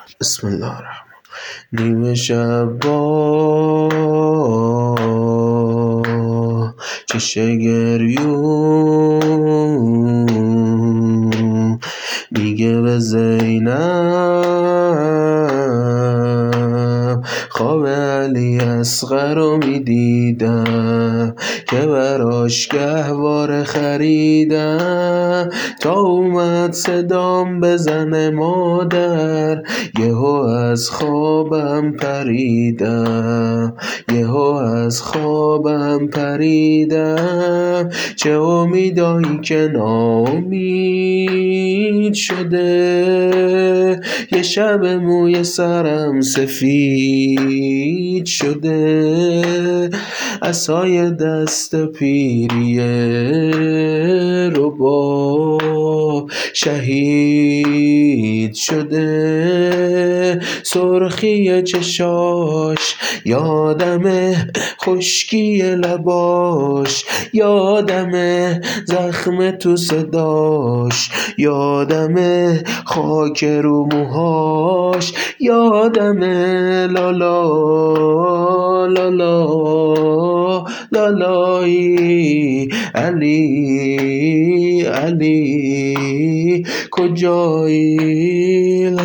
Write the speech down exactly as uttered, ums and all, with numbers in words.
بسم الله الرحمن. نیمه شب با چشم گریون میگه به زینب خواب علی اصغر رو میدیدم که براش گهواره خریدم تا اومد صدام بزنه مادر یهو از خوابم پریدم یهو از خوابم پریدم چه امیدایی که ناامید شده یه شب موی سرم سفید شده عصای دست پیریه رو با شهید شده سرخی چشاش یادمه خشکی لباش یادمه زخم تو صداش یادمه خاک رو موهاش یادمه لالا لالا لالایی علی علی کجایی